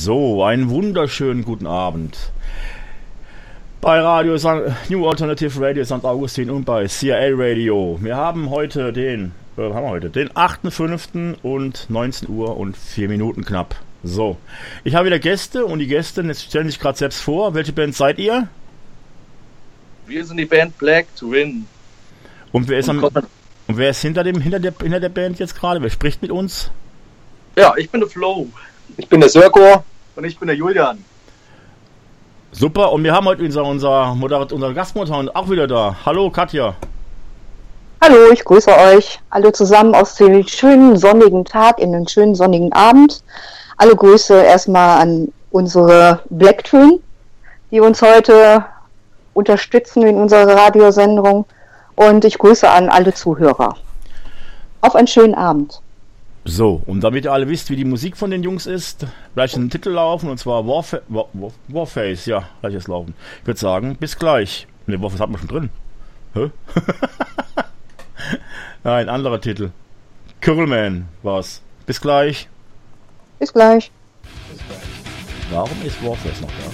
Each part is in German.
So, einen wunderschönen guten Abend bei Radio New Alternative Radio St. Augustin und bei CIA Radio. Wir haben heute den 8.5. und 19 Uhr und 4 Minuten knapp. So, ich habe wieder Gäste und die Gäste stellen sich gerade selbst vor. Welche Band seid ihr? Wir sind die Band Black Twin. Und wer ist hinter der Band jetzt gerade? Wer spricht mit uns? Ja, ich bin der Flo. Ich bin der Sörko. Und ich bin der Julian. Super, und wir haben heute unser Gastmoderator auch wieder da. Hallo Katja. Hallo, ich grüße euch alle zusammen aus dem schönen sonnigen Tag in den schönen sonnigen Abend. Alle Grüße erstmal an unsere Black Twin, die uns heute unterstützen in unserer Radiosendung. Und ich grüße an alle Zuhörer. Auf einen schönen Abend. So, und damit ihr alle wisst, wie die Musik von den Jungs ist, gleich einen Titel laufen, und zwar Warface, ja, gleich jetzt laufen. Ich würde sagen, bis gleich. Ne, Warface hat man schon drin. Hä? Nein, anderer Titel. Curlman war's. Bis gleich. Bis gleich. Warum ist Warface noch da?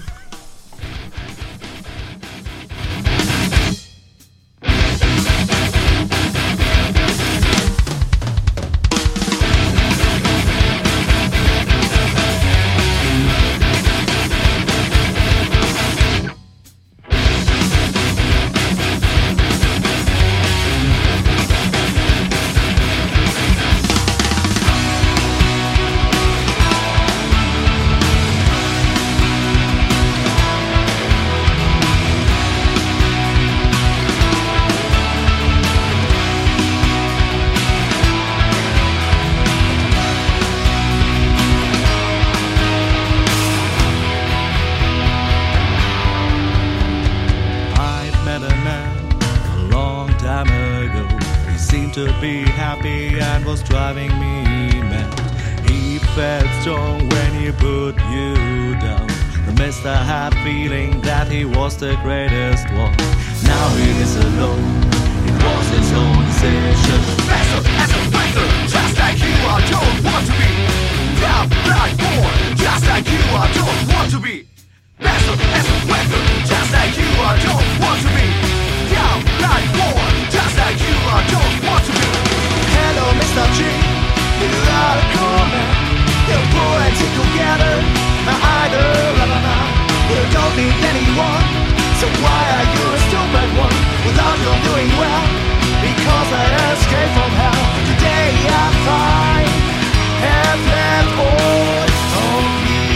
The greatest one. Now he is alone. It was his own decision. Master as a breaker, just like you, I don't want to be. Down, blind, born, just like you, I don't want to be. Master as a breaker, just like you, I don't want to be. Down, blind, born, just like you, I don't want to be. Hello, Mr. G, you are a cool man. You're poor and sick together. Either, you don't need anyone. So why are you a stupid one without your doing well? Because I escaped from hell. Today I'm fine. Have left all of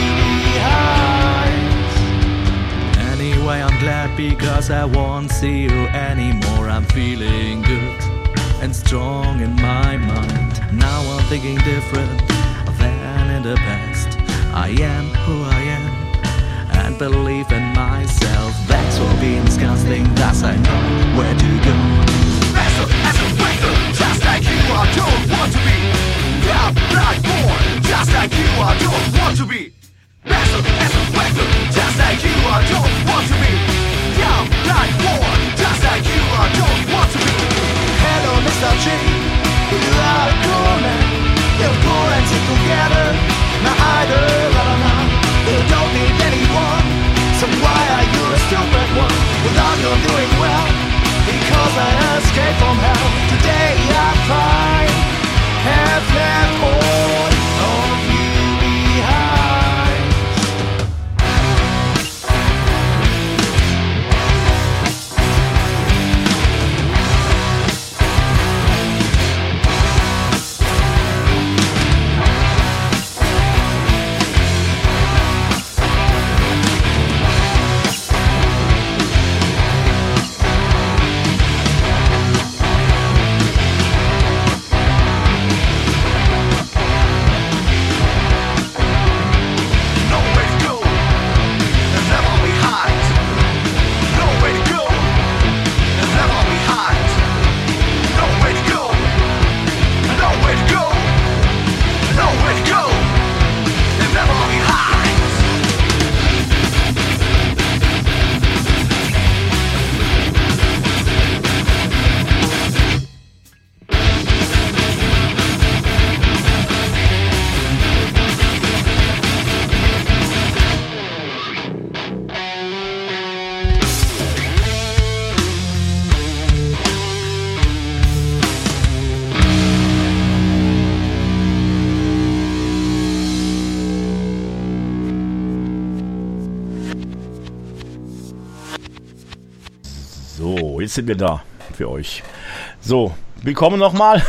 me behind. Anyway, I'm glad because I won't see you anymore. I'm feeling good and strong in my mind. Now I'm thinking different than in the past. I am who I am and believe in myself. That's for being disgusting, thus I know where to go. Master as a breaker, just like you, I don't want to be. I'm not born, just like you, I don't want to be. Master as a breaker, just like you, I don't want to be. I'm not born, just like you, I don't want to be. Hello, Mr. G, you are a cool man. You're poor and sick together. Now either, you don't need anyone. So why are you a stupid one without your doing well? Because I escaped from hell. Today I'm fine. Have left all of you behind. So, jetzt sind wir da für euch. So, willkommen nochmal.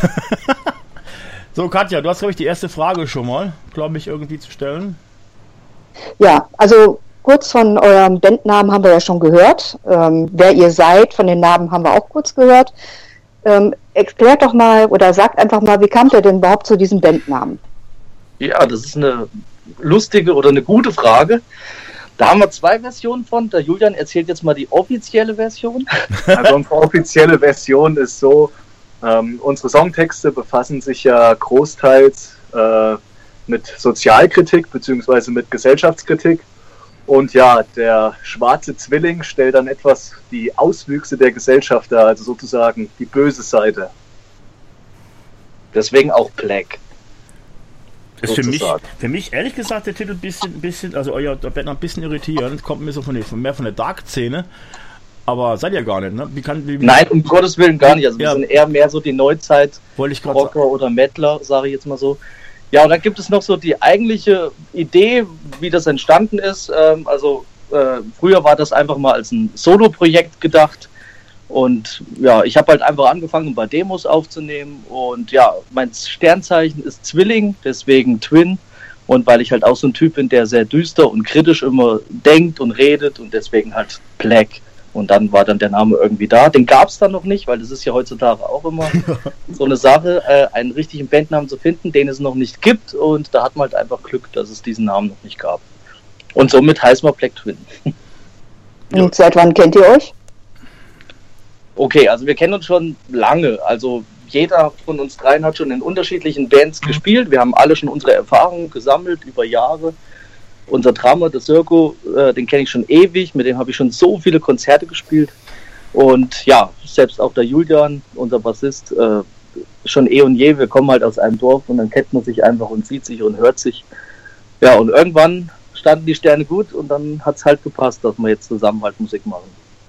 So, Katja, du hast, glaube ich, die erste Frage schon mal, glaube ich, irgendwie zu stellen. Ja, also kurz von eurem Bandnamen haben wir ja schon gehört. Wer ihr seid, von den Namen haben wir auch kurz gehört. Erklärt doch mal oder sagt einfach mal, wie kamt ihr denn überhaupt zu diesem Bandnamen? Ja, das ist eine lustige oder eine gute Frage. Da haben wir 2 Versionen von. Der Julian erzählt jetzt mal die offizielle Version. Also unsere offizielle Version ist so, unsere Songtexte befassen sich ja großteils mit Sozialkritik bzw. mit Gesellschaftskritik. Und ja, der schwarze Zwilling stellt dann etwas die Auswüchse der Gesellschaft dar, also sozusagen die böse Seite. Deswegen auch Black. Ist für mich ehrlich gesagt der Titel ein bisschen, also euer Band ein bisschen irritierend, kommt mir so mehr von der Dark-Szene, aber seid ihr gar nicht, ne? Nein, um Gottes Willen gar nicht, also wir sind eher mehr so die Neuzeit Rocker oder Mettler, sage ich jetzt mal so. Ja, und dann gibt es noch so die eigentliche Idee, wie das entstanden ist, früher war das einfach mal als ein Solo-Projekt gedacht. Und ja, ich habe halt einfach angefangen, ein paar Demos aufzunehmen. Und ja, mein Sternzeichen ist Zwilling, deswegen Twin. Und weil ich halt auch so ein Typ bin, der sehr düster und kritisch immer denkt und redet und deswegen halt Black. Und dann war dann der Name irgendwie da. Den gab es dann noch nicht, weil das ist ja heutzutage auch immer so eine Sache, einen richtigen Bandnamen zu finden, den es noch nicht gibt. Und da hat man halt einfach Glück, dass es diesen Namen noch nicht gab. Und somit heißen wir Black Twin. Und seit wann kennt ihr euch? Okay, also wir kennen uns schon lange. Also jeder von uns dreien hat schon in unterschiedlichen Bands gespielt. Wir haben alle schon unsere Erfahrungen gesammelt über Jahre. Unser Drummer, der Sirko, den kenne ich schon ewig. Mit dem habe ich schon so viele Konzerte gespielt. Und ja, selbst auch der Julian, unser Bassist, schon eh und je. Wir kommen halt aus einem Dorf und dann kennt man sich einfach und sieht sich und hört sich. Ja, und irgendwann standen die Sterne gut und dann hat es halt gepasst, dass wir jetzt zusammen halt Musik machen.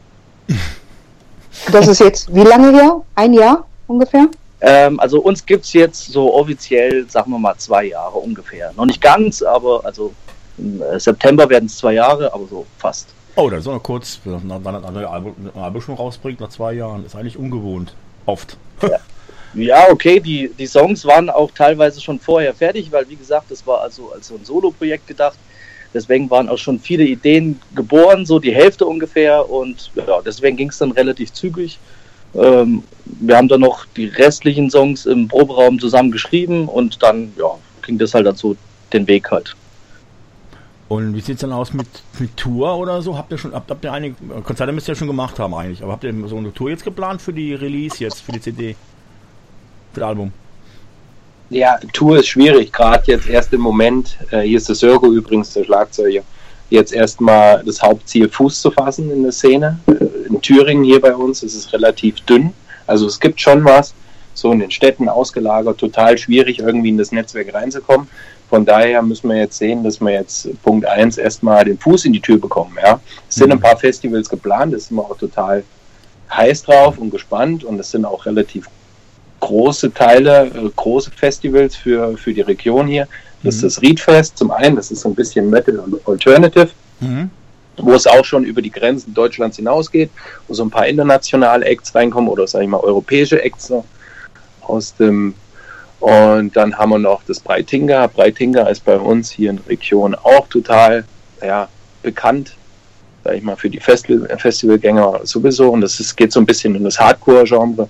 Das ist jetzt wie lange her? 1 Jahr ungefähr? Also uns gibt es jetzt so offiziell, sagen wir mal, 2 Jahre ungefähr. Noch nicht ganz, aber also im September werden es 2 Jahre, aber so fast. Oh, das ist noch kurz, wenn man ein Album schon rausbringt nach 2 Jahren. Ist eigentlich ungewohnt. Oft. Ja, okay, die Songs waren auch teilweise schon vorher fertig, weil wie gesagt, das war also als so ein Solo-Projekt gedacht. Deswegen waren auch schon viele Ideen geboren, so die Hälfte ungefähr. Und ja, deswegen ging es dann relativ zügig. Wir haben dann noch die restlichen Songs im Proberaum zusammen geschrieben und dann ging das halt dazu den Weg halt. Und wie sieht es dann aus mit Tour oder so? Habt ihr einige Konzerte müsst ihr ja schon gemacht haben eigentlich, aber habt ihr so eine Tour jetzt geplant für die Release jetzt, für die CD, für das Album? Ja, Tour ist schwierig, gerade jetzt erst im Moment, hier ist der Sirko übrigens, der Schlagzeuger, jetzt erstmal das Hauptziel Fuß zu fassen in der Szene. In Thüringen hier bei uns ist es relativ dünn, also es gibt schon was, so in den Städten ausgelagert, total schwierig irgendwie in das Netzwerk reinzukommen. Von daher müssen wir jetzt sehen, dass wir jetzt Punkt 1 erstmal den Fuß in die Tür bekommen. Ja. Es sind ein paar Festivals geplant, da sind wir auch total heiß drauf und gespannt und es sind auch relativ große Festivals für die Region hier. Das ist das Riedfest zum einen, das ist so ein bisschen Metal und Alternative, wo es auch schon über die Grenzen Deutschlands hinausgeht, wo so ein paar internationale Acts reinkommen oder sag ich mal europäische Acts aus dem. Und dann haben wir noch das Breitinger. Breitinger ist bei uns hier in der Region auch total bekannt, sag ich mal, für die Festivalgänger sowieso. Und geht so ein bisschen in das Hardcore-Genre.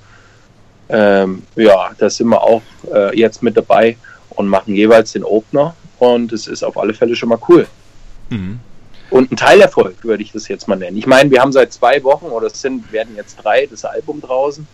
Da sind wir auch jetzt mit dabei und machen jeweils den Opener. Und es ist auf alle Fälle schon mal cool. Mhm. Und ein Teilerfolg würde ich das jetzt mal nennen. Ich meine, wir haben seit 2 Wochen werden jetzt 3 das Album draußen.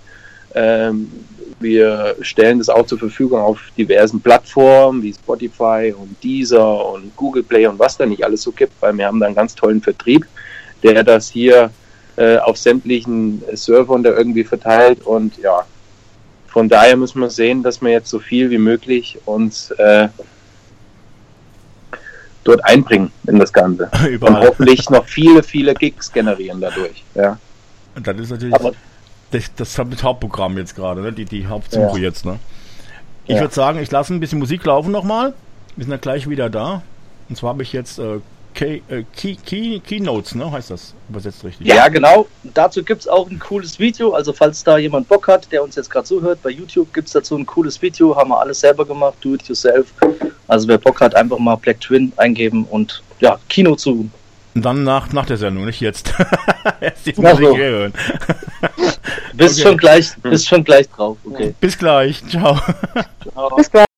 Wir stellen das auch zur Verfügung auf diversen Plattformen wie Spotify und Deezer und Google Play und was da nicht alles so gibt, weil wir haben da einen ganz tollen Vertrieb, der das hier auf sämtlichen Servern da irgendwie verteilt und ja, von daher müssen wir sehen, dass wir jetzt so viel wie möglich uns dort einbringen in das Ganze. Und hoffentlich noch viele, viele Gigs generieren dadurch. Ja. Und das ist natürlich das Hauptprogramm jetzt gerade, ne? Die Hauptsuche jetzt. Ne? Ich würde sagen, ich lasse ein bisschen Musik laufen nochmal. Wir sind dann gleich wieder da. Und zwar habe ich jetzt Keynotes, ne? Heißt das übersetzt richtig? Ja, genau. Dazu gibt es auch ein cooles Video. Also falls da jemand Bock hat, der uns jetzt gerade zuhört, bei YouTube gibt es dazu ein cooles Video. Haben wir alles selber gemacht, do it yourself. Also wer Bock hat, einfach mal Black Twin eingeben und ja, Kino zu. Und dann nach der Sendung, nicht jetzt. Erst die Musik hören. Bist schon gleich drauf. Okay. Bis gleich. Ciao. Ciao. Bis gleich.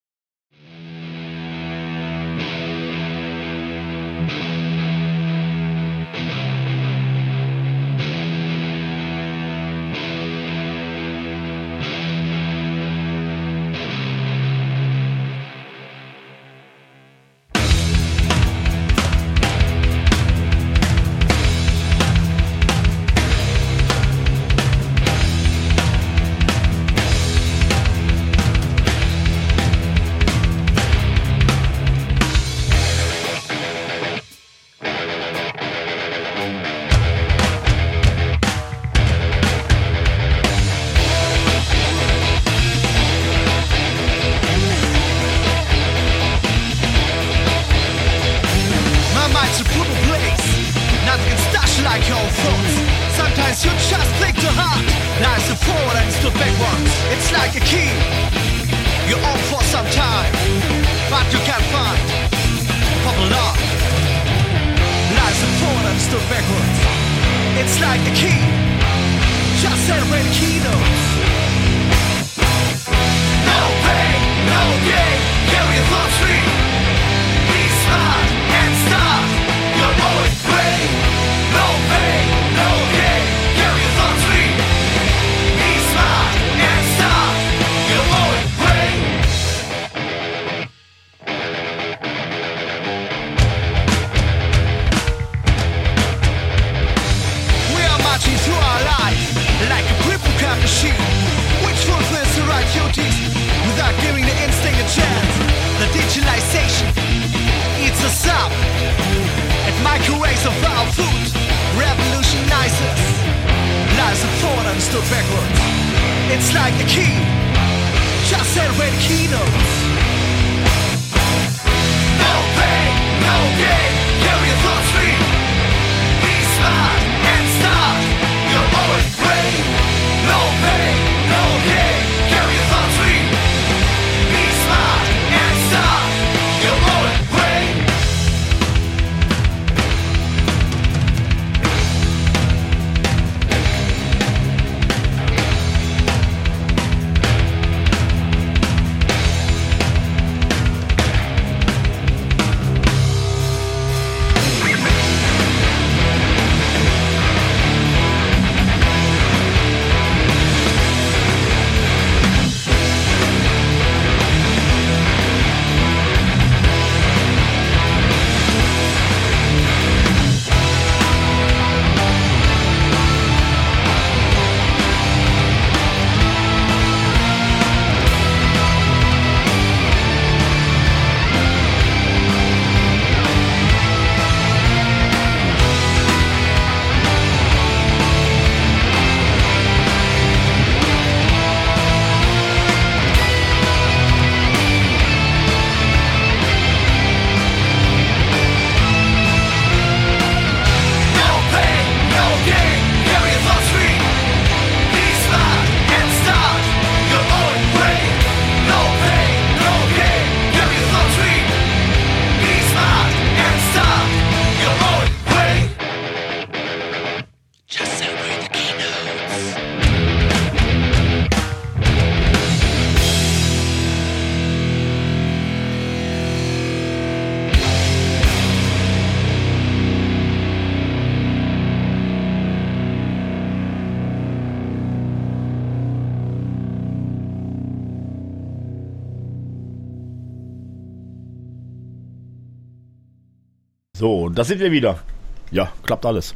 So, da sind wir wieder. Ja, klappt alles.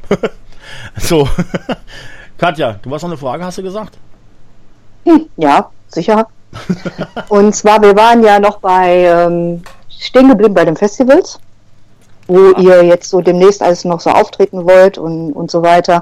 So, Katja, du hast noch eine Frage, hast du gesagt? Ja, sicher. Und zwar, wir waren ja noch stehen geblieben bei den Festivals, wo ihr jetzt so demnächst alles noch so auftreten wollt und so weiter.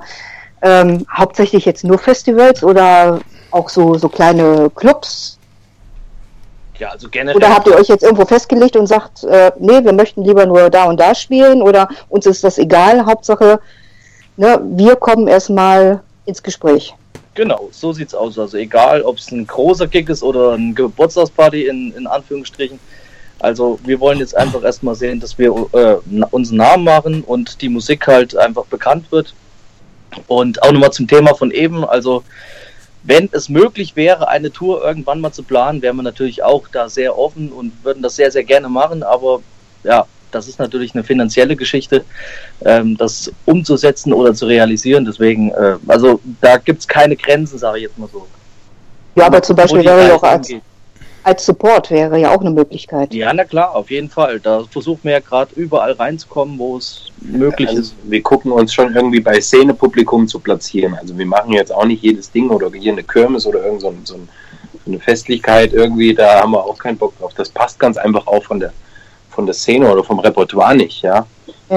Hauptsächlich jetzt nur Festivals oder auch so kleine Clubs? Ja, also generell. Oder habt ihr euch jetzt irgendwo festgelegt und sagt, nee, wir möchten lieber nur da und da spielen oder uns ist das egal, Hauptsache, ne, wir kommen erstmal ins Gespräch. Genau, so sieht's aus. Also egal, ob es ein großer Gig ist oder eine Geburtstagsparty in Anführungsstrichen. Also wir wollen jetzt einfach erstmal sehen, dass wir unseren Namen machen und die Musik halt einfach bekannt wird. Und auch nochmal zum Thema von eben, also wenn es möglich wäre, eine Tour irgendwann mal zu planen, wären wir natürlich auch da sehr offen und würden das sehr, sehr gerne machen. Aber ja, das ist natürlich eine finanzielle Geschichte, das umzusetzen oder zu realisieren. Deswegen, also da gibt es keine Grenzen, sage ich jetzt mal so. Ja, aber zum Beispiel wäre ja auch als Support wäre ja auch eine Möglichkeit. Ja, na klar, auf jeden Fall. Da versuchen wir ja gerade überall reinzukommen, wo es möglich ist. Wir gucken uns schon irgendwie bei Szenepublikum zu platzieren. Also wir machen jetzt auch nicht jedes Ding oder hier eine Kirmes oder irgend so eine Festlichkeit irgendwie, da haben wir auch keinen Bock drauf. Das passt ganz einfach auch von der Szene oder vom Repertoire nicht, ja.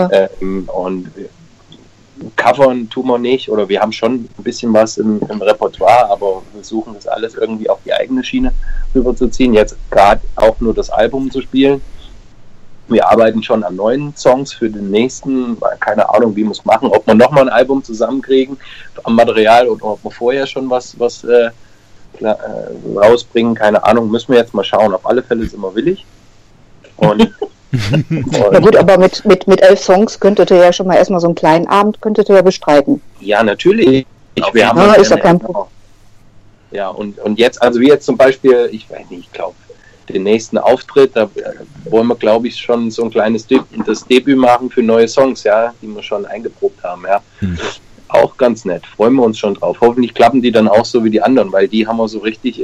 Und covern tun wir nicht, oder wir haben schon ein bisschen was im Repertoire, aber wir versuchen das alles irgendwie auf die eigene Schiene rüberzuziehen. Jetzt gerade auch nur das Album zu spielen. Wir arbeiten schon an neuen Songs für den nächsten, keine Ahnung, wie wir es machen, ob wir nochmal ein Album zusammenkriegen am Material oder ob wir vorher schon was rausbringen, keine Ahnung, müssen wir jetzt mal schauen. Auf alle Fälle sind wir willig. Und ja gut, aber mit 11 Songs könntet ihr ja schon mal erstmal so einen kleinen Abend könntet ihr ja bestreiten. Ja, natürlich. Wir haben ist ja kein Problem. Ja, und jetzt, also wie jetzt zum Beispiel, ich weiß nicht, ich glaube, den nächsten Auftritt, da wollen wir, glaube ich, schon so ein kleines das Debüt machen für neue Songs, ja, die wir schon eingeprobt haben, ja. Auch ganz nett, freuen wir uns schon drauf. Hoffentlich klappen die dann auch so wie die anderen, weil die haben wir so richtig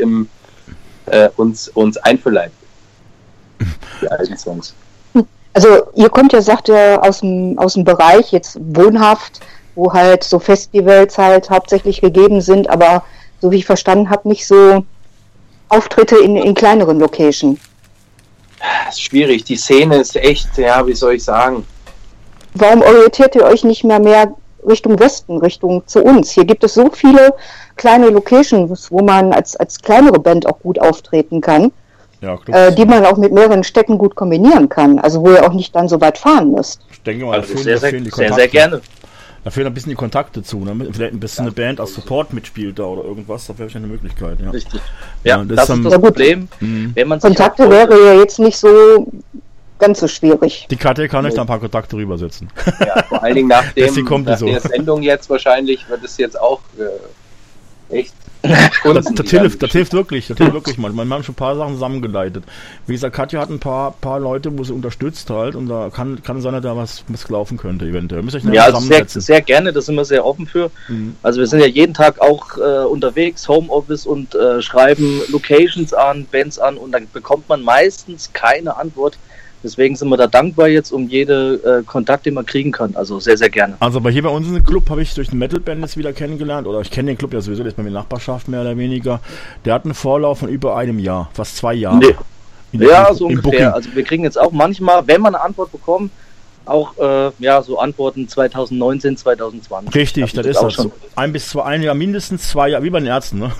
uns einverleibt. Die alten Songs. Also ihr kommt ja, sagt ihr, aus dem Bereich jetzt wohnhaft, wo halt so Festivals halt hauptsächlich gegeben sind, aber so wie ich verstanden habe, nicht so Auftritte in kleineren Locations. Das ist schwierig, die Szene ist echt, ja, wie soll ich sagen. Warum orientiert ihr euch nicht mehr Richtung Westen, Richtung zu uns? Hier gibt es so viele kleine Locations, wo man als kleinere Band auch gut auftreten kann. Ja, die man auch mit mehreren Städten gut kombinieren kann. Also wo ihr auch nicht dann so weit fahren müsst. Ich denke mal, also sehr gerne. Da fehlen ein bisschen die Kontakte zu. Ne? Vielleicht ein bisschen eine Band als Support mitspielt da oder irgendwas. Da wäre vielleicht eine Möglichkeit. Ja. Richtig. Ja, das ist das Problem. Wenn man Kontakte wäre ja jetzt nicht so ganz so schwierig. Die Katja kann euch da ein paar Kontakte rübersetzen. Ja, vor allen Dingen nach der Sendung jetzt wahrscheinlich wird es jetzt auch echt. Das hilft wirklich. Man haben schon ein paar Sachen zusammengeleitet. Wie gesagt, Katja hat ein paar Leute, wo sie unterstützt halt, und da kann sein, dass da was laufen könnte eventuell. Müsst ihr euch zusammensetzen. Sehr gerne, da sind wir sehr offen für. Also wir sind ja jeden Tag auch unterwegs, Homeoffice, und schreiben Locations an, Bands an, und dann bekommt man meistens keine Antwort. Deswegen sind wir da dankbar jetzt um jede Kontakt, den man kriegen kann. Also sehr, sehr gerne. Also aber hier bei uns im Club habe ich durch den Metal-Band jetzt wieder kennengelernt. Oder ich kenne den Club ja sowieso, der ist bei mir in der Nachbarschaft mehr oder weniger. Der hat einen Vorlauf von über einem Jahr, fast 2 Jahre. Nee. Ja, so ungefähr. Also wir kriegen jetzt auch manchmal, wenn wir eine Antwort bekommen, auch so Antworten 2019, 2020. Richtig, das ist das. Ein Jahr, mindestens 2 Jahre, wie bei den Ärzten. Ne?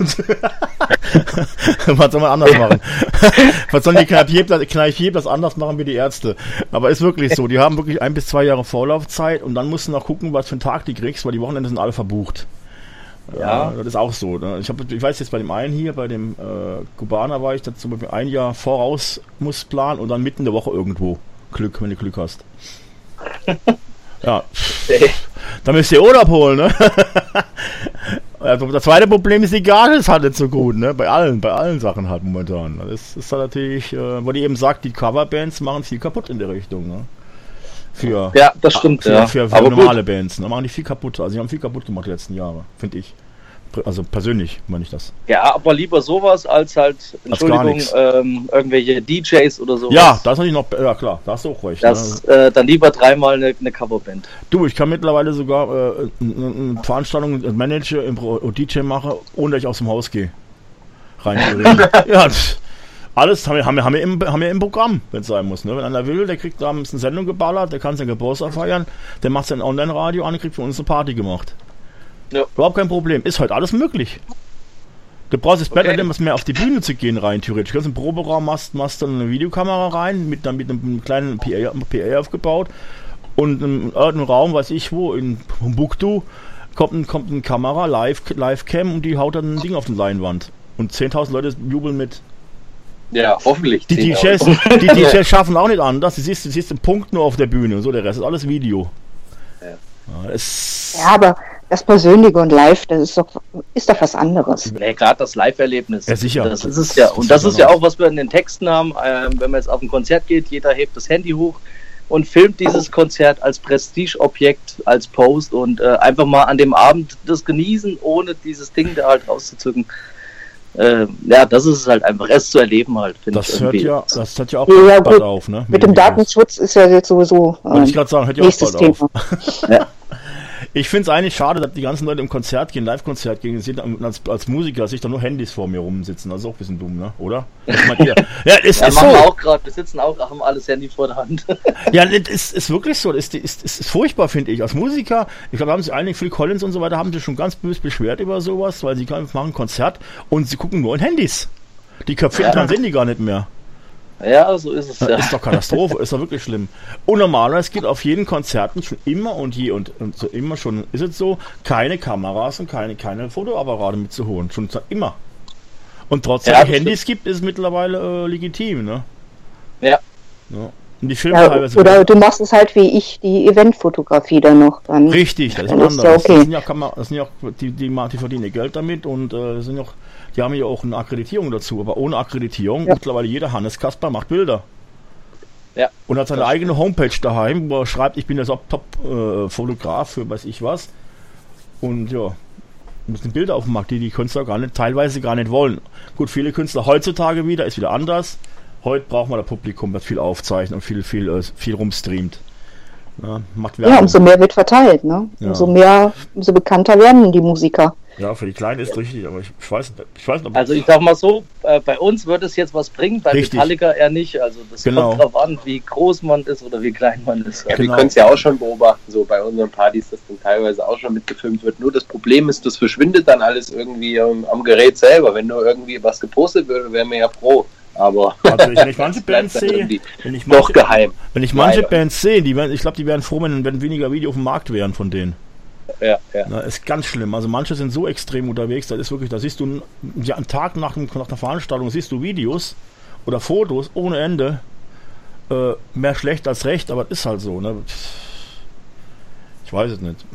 Was soll man anders machen? Was sollen die Kneipier das anders machen wie die Ärzte? Aber ist wirklich so, die haben wirklich 1 bis 2 Jahre Vorlaufzeit, und dann musst du noch gucken, was für einen Tag die kriegst, weil die Wochenende sind alle verbucht. Ja, das ist auch so. Ne? Ich weiß jetzt bei dem einen hier, bei dem Kubaner war ich, dass zum Beispiel 1 Jahr voraus muss planen und dann mitten in der Woche irgendwo. Glück, wenn du Glück hast. Ja. Da müsst ihr Urlaub holen, ne? Also das zweite Problem ist, die Gage ist halt nicht so gut, ne? Bei allen Sachen halt momentan. Das ist halt natürlich, wo die eben sagt, die Coverbands machen viel kaputt in der Richtung, ne? Ja, das stimmt, für normale Bands, ne? Machen die viel kaputt. Also die haben viel kaputt gemacht die letzten Jahre, finde ich. Also persönlich meine ich das. Ja, aber lieber sowas als halt, Entschuldigung, irgendwelche DJs oder sowas. Ja, das hatte ich noch, ja klar, da hast du auch recht. Dann lieber 3-mal eine Coverband. Du, ich kann mittlerweile sogar eine Veranstaltung Manager im DJ mache, ohne dass ich aus dem Haus gehe. Rein. Ja, alles haben wir im Programm, wenn es sein muss. Ne? Wenn einer will, der kriegt da eine Sendung geballert, der kann seinen Geburtstag feiern, der macht sein Online-Radio an und kriegt für uns eine Party gemacht. Ja. Überhaupt kein Problem. Ist heute alles möglich. Du brauchst das Blatt nicht mehr auf die Bühne zu gehen rein, theoretisch. Du kannst im Proberaum, machst dann eine Videokamera rein, mit einem kleinen PA aufgebaut und in irgendeinem Raum, weiß ich wo, in Timbuktu, kommt eine Kamera, Live-Cam und die haut dann ein Ding auf die Leinwand. Und 10.000 Leute jubeln mit. Ja, hoffentlich. Die DJs schaffen auch nicht anders. Du siehst den Punkt nur auf der Bühne und so, der Rest ist alles Video. Ja, aber das Persönliche und Live, das ist doch was anderes. Ja, gerade das Live-Erlebnis. Ja, sicher. Das ist es ja. Und das ist ja auch, was wir in den Texten haben. Wenn man jetzt auf ein Konzert geht, jeder hebt das Handy hoch und filmt dieses Konzert als Prestigeobjekt, als Post und einfach mal an dem Abend das genießen, ohne dieses Ding da halt rauszuzücken. Ja, das ist es halt einfach, es zu erleben halt, finde ich. Das hört ja auch bald auf, ne? Mit dem Datenschutz ist ja jetzt sowieso wollte ich gerade sagen, hört ja auch bald Thema. auf. Ja. Ich finde es eigentlich schade, dass die ganzen Leute im Konzert gehen, Live-Konzert gehen, sind als Musiker sich da nur Handys vor mir rumsitzen. Das ist auch ein bisschen dumm, ne? Oder? Ja, ist machen so. Wir auch gerade. Wir sitzen auch, haben alles Handy vor der Hand. Ja, das ist wirklich so. Das ist furchtbar, finde ich. Als Musiker, ich glaube, haben sich einige, Phil Collins und so weiter, haben sich schon ganz böse beschwert über sowas, weil sie machen ein Konzert und sie gucken nur in Handys. Die Köpfe sehen die gar nicht mehr. Ja, so ist es. Ja. Ist doch Katastrophe, ist doch wirklich schlimm. Und normalerweise gibt auf jeden Konzerten schon immer und so immer schon ist es so, keine Kameras und keine Fotoapparate mitzuholen. Schon immer. Und trotzdem Handys gibt, ist es mittlerweile legitim, ne? Ja. Und die Filme teilweise. Oder du machst es halt wie ich, die Eventfotografie dann noch. Dann richtig, das ist anders. Ja okay. Das sind ja auch die verdienen verdienen Geld damit und sind auch. Die haben ja auch eine Akkreditierung dazu, aber ohne Akkreditierung, mittlerweile jeder Hannes Kasper macht Bilder. Ja. Und hat seine eigene Homepage daheim, wo er schreibt, ich bin der Top-Fotograf für weiß ich was. Und ja, müssen Bilder auf dem Markt, die Künstler teilweise gar nicht wollen. Gut, viele Künstler heutzutage ist wieder anders. Heute braucht man das Publikum, das viel aufzeichnet und viel rumstreamt. Ja, macht Werbung. Ja, umso mehr wird verteilt, ne? Ja. Umso bekannter werden die Musiker. Ja, für die Kleinen ist richtig, aber ich weiß nicht. Also ich sag mal so, bei uns wird es jetzt was bringen, bei Metallica eher nicht. Also das kommt drauf an, wie groß man ist oder wie klein man ist. Ja, wir können es ja auch schon beobachten, so bei unseren Partys, dass dann teilweise auch schon mitgefilmt wird. Nur das Problem ist, das verschwindet dann alles irgendwie am Gerät selber. Wenn nur irgendwie was gepostet würde, wären wir ja froh. Aber also wenn ich manche Bands sehe, doch geheim. Wenn ich manche Bands sehe, ich glaube, die wären froh, wenn weniger Video auf dem Markt wären von denen. Ja. Na, ist ganz schlimm. Also manche sind so extrem unterwegs, das ist wirklich, da siehst du einen Tag nach der Veranstaltung siehst du Videos oder Fotos ohne Ende. Mehr schlecht als recht, aber das ist halt so, ne? Ich weiß es nicht.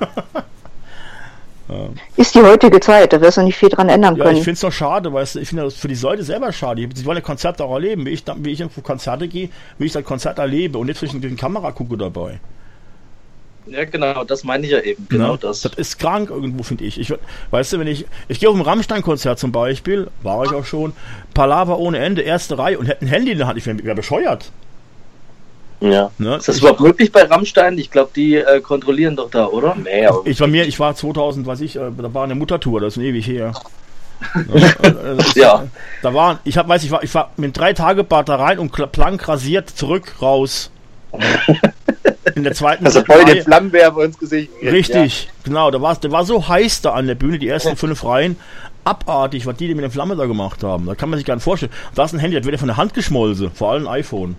Ist die heutige Zeit, da wirst du nicht viel dran ändern können. Ja, ich finde es doch schade, weil ich finde das für die Leute selber schade. Sie wollen ja Konzerte auch erleben, wie ich auf Konzerte gehe, wie ich das Konzert erlebe und nicht durch eine Kamera gucke dabei. Ja, genau, das meine ich ja eben. Genau das. Das ist krank irgendwo, finde ich. Weißt du, wenn ich gehe auf ein Rammstein-Konzert zum Beispiel, war ich auch schon, Palaver ohne Ende, erste Reihe und hätte ein Handy in der Hand, ich wäre bescheuert. Ja. Ne? Ist das überhaupt möglich bei Rammstein? Ich glaube, die kontrollieren doch da, oder? Nee, ich war 2000, da war eine Muttertour, das ist ewig her. Ja. Ich war mit 3 Tage Bad da rein und plank rasiert zurück raus. In der zweiten also voll den Flammenwerfer ins Gesicht. Richtig, genau. Der war so heiß da an der Bühne, die ersten 5 Reihen. Abartig, was die mit der Flamme da gemacht haben. Da kann man sich gar nicht vorstellen. Da ist ein Handy, das wird ja von der Hand geschmolzen. Vor allem ein iPhone.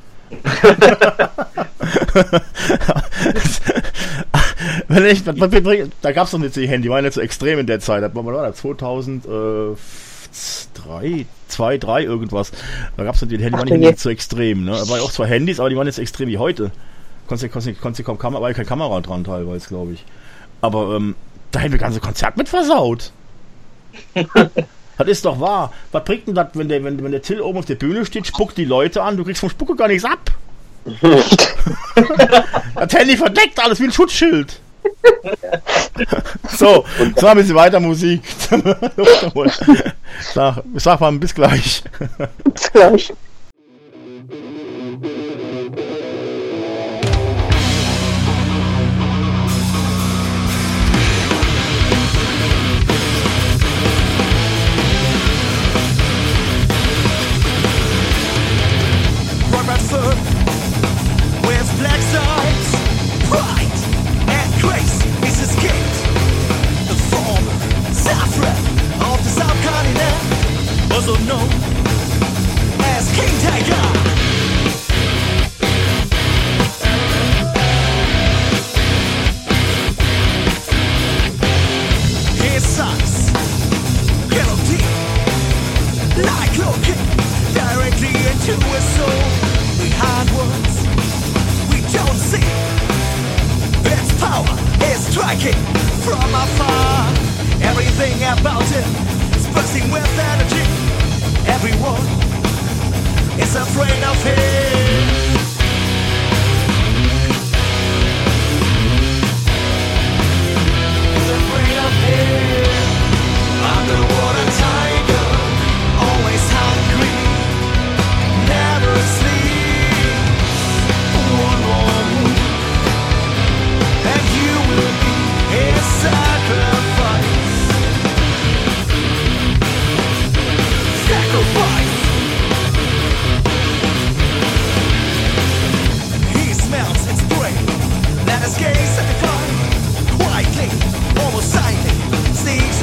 Da gab es doch nicht so Handy, war nicht so extrem in der Zeit. Das war 2003, 2, 3 irgendwas. Da gab es die Handy, waren nicht so extrem. Ne? Da waren ja auch zwar Handys, aber die waren nicht so extrem wie heute. Konntest kaum Kamera, war ja keine Kamera dran teilweise, glaube ich. Aber da hätten wir das ganze Konzert mit versaut. Das ist doch wahr. Was bringt denn das, wenn der Till oben auf der Bühne steht, spuckt die Leute an, du kriegst vom Spucke gar nichts ab. Das Handy verdeckt alles wie ein Schutzschild. So, jetzt mal ein bisschen weiter Musik. Sag mal, bis gleich. Bis gleich. With black signs, pride and grace is escaped from suffering of the subconscious. also known as King Tiger. His sons, Hello Deep, like looking directly into his soul. Behind words we don't see, its power is striking from afar. Everything about him is bursting with energy. Everyone is afraid of him. Is afraid of him. Underwater tiger, always hungry, never sleeps. One more move, and you will be his sacrifice. Sacrifice. He smells its prey. Let us gaze at the fire. Quietly, almost silently, sneaks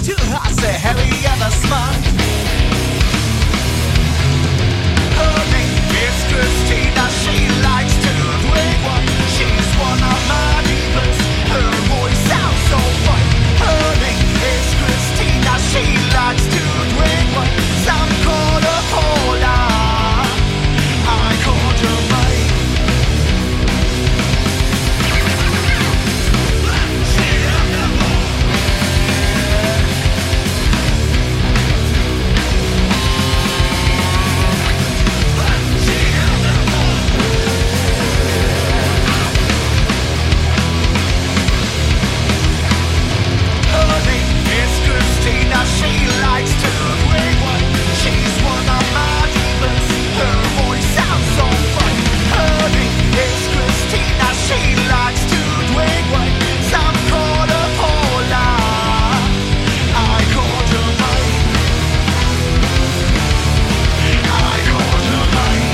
likes to. I say, have you ever smiled? Her name is Christina. She likes to drink wine. She's one of my divas. Her voice sounds so fine. Her name is Christina. She likes to drink wine. Some call her Paula. I called her mine. She likes to drink wine. She's one of my divas. Her voice sounds so fine. Her name is Christina. She likes to drink wine. Some call her Paula. I called her mine. I called her mine.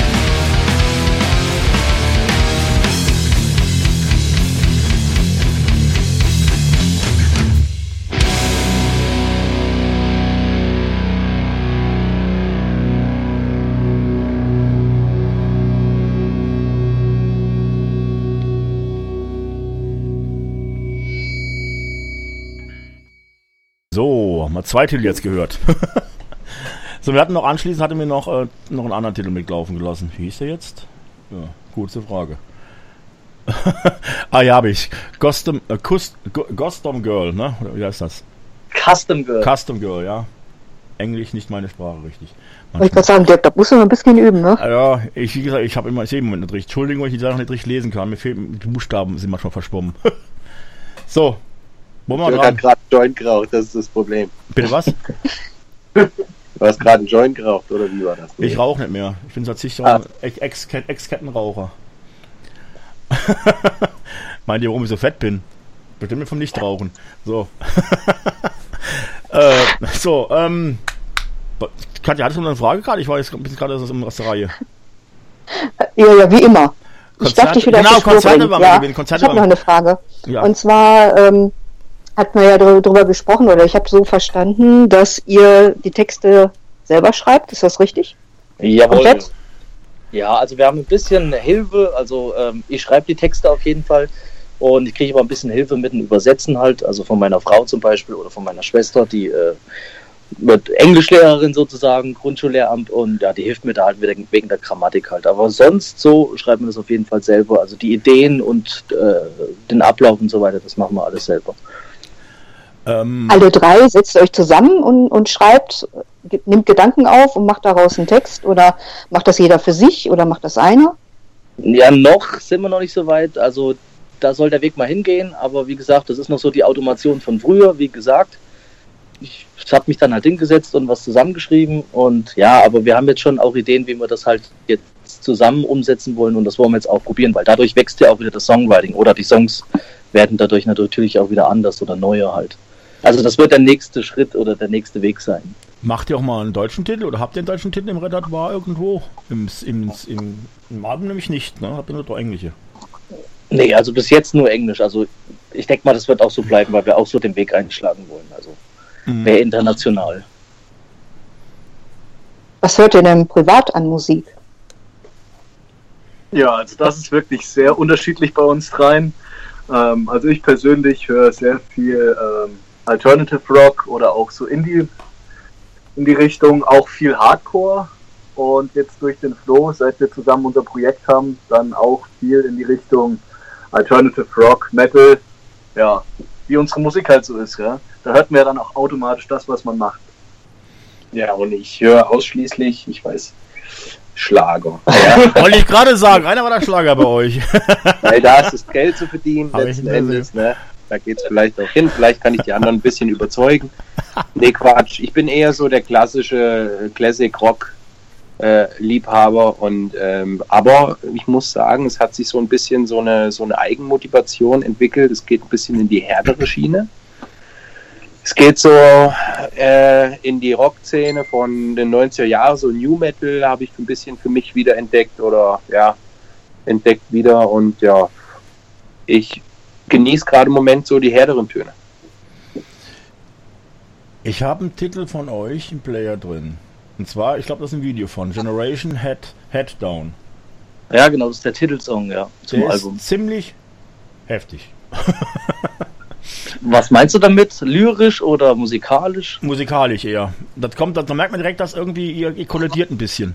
So, haben wir 2 Titel jetzt gehört. So, wir hatten noch anschließend, hatte mir noch einen anderen Titel mitlaufen gelassen. Wie hieß der jetzt? Ja, gute Frage. Ah, ja, habe ich. Custom Girl, ne? Oder wie heißt das? Custom Girl. Custom Girl, ja. Englisch nicht meine Sprache, richtig. Wollte ich gerade sagen, Dirk, da musst du noch ein bisschen üben, ne? Ja, wie gesagt, ich sehe im Moment nicht richtig. Entschuldigung, wenn ich die Sachen nicht richtig lesen kann. Mir fehlen die Buchstaben, sind manchmal verschwommen. So. Ich habe gerade einen Joint geraucht, das ist das Problem. Bitte was? Du hast gerade einen Joint geraucht, oder wie war das? Ich rauche nicht mehr. Ich bin seit 10 Jahren Ex-Kettenraucher. Meint ihr, warum ich so fett bin? Bestimmt vom Nichtrauchen. So. Katja, hattest du noch eine Frage gerade? Ich war jetzt ein bisschen gerade aus der Reihe. Ja, wie immer. Ich Konzerte, darf dich wieder genau, Konzerte waren ja, Konzerte ich habe noch eine Frage. Ja. Und zwar hat man ja darüber gesprochen, oder ich habe so verstanden, dass ihr die Texte selber schreibt. Ist das richtig? Jawohl. Komplett? Ja, also wir haben ein bisschen Hilfe. Also ich schreibe die Texte auf jeden Fall. Und ich kriege aber ein bisschen Hilfe mit dem Übersetzen halt. Also von meiner Frau zum Beispiel oder von meiner Schwester, die wird Englischlehrerin sozusagen, Grundschullehramt. Und ja, die hilft mir da halt wegen der Grammatik halt. Aber sonst so schreibt man das auf jeden Fall selber. Also die Ideen und den Ablauf und so weiter, das machen wir alles selber. Alle 3 setzt euch zusammen und schreibt, nimmt Gedanken auf und macht daraus einen Text, oder macht das jeder für sich oder macht das einer? Ja, noch sind wir noch nicht so weit, also da soll der Weg mal hingehen, aber wie gesagt, das ist noch so die Automation von früher, wie gesagt. Ich habe mich dann halt hingesetzt und was zusammengeschrieben und ja, aber wir haben jetzt schon auch Ideen, wie wir das halt jetzt zusammen umsetzen wollen und das wollen wir jetzt auch probieren, weil dadurch wächst ja auch wieder das Songwriting oder die Songs werden dadurch natürlich auch wieder anders oder neuer halt. Also das wird der nächste Schritt oder der nächste Weg sein. Macht ihr auch mal einen deutschen Titel oder habt ihr einen deutschen Titel im Repertoire irgendwo? Im Album nämlich nicht, ne? Habt ihr nur doch englische? Nee, also bis jetzt nur Englisch. Also ich denke mal, das wird auch so bleiben, weil wir auch so den Weg einschlagen wollen. Also mehr international. Was hört ihr denn privat an Musik? Ja, also das ist wirklich sehr unterschiedlich bei uns dreien. Also ich persönlich höre sehr viel Alternative Rock oder auch so in die Richtung, auch viel Hardcore, und jetzt durch den Flo, seit wir zusammen unser Projekt haben, dann auch viel in die Richtung Alternative Rock, Metal, ja, wie unsere Musik halt so ist, ja. Da hört man ja dann auch automatisch das, was man macht. Ja, und ich höre ausschließlich, ich weiß, Schlager. Ja. Wollte ich gerade sagen, einer war der Schlager bei euch. Weil da ist das Geld zu verdienen, letzten Endes, ne? Da geht es vielleicht auch hin, vielleicht kann ich die anderen ein bisschen überzeugen. Nee, Quatsch, ich bin eher so der klassische Classic-Rock-Liebhaber und aber ich muss sagen, es hat sich so ein bisschen so eine Eigenmotivation entwickelt, es geht ein bisschen in die härtere Schiene. Es geht so in die Rockszene von den 90er Jahren, so New Metal habe ich ein bisschen für mich wieder entdeckt wieder und ja, ich genieße gerade im Moment so die härteren Töne. Ich habe einen Titel von euch im Player drin. Und zwar, ich glaube, das ist ein Video von Generation Head Down. Ja, genau, das ist der Titelsong, ja, zum Der Album. ist ziemlich heftig. Was meinst du damit? Lyrisch oder musikalisch? Musikalisch eher. Da merkt man direkt, dass irgendwie ihr kollidiert ein bisschen.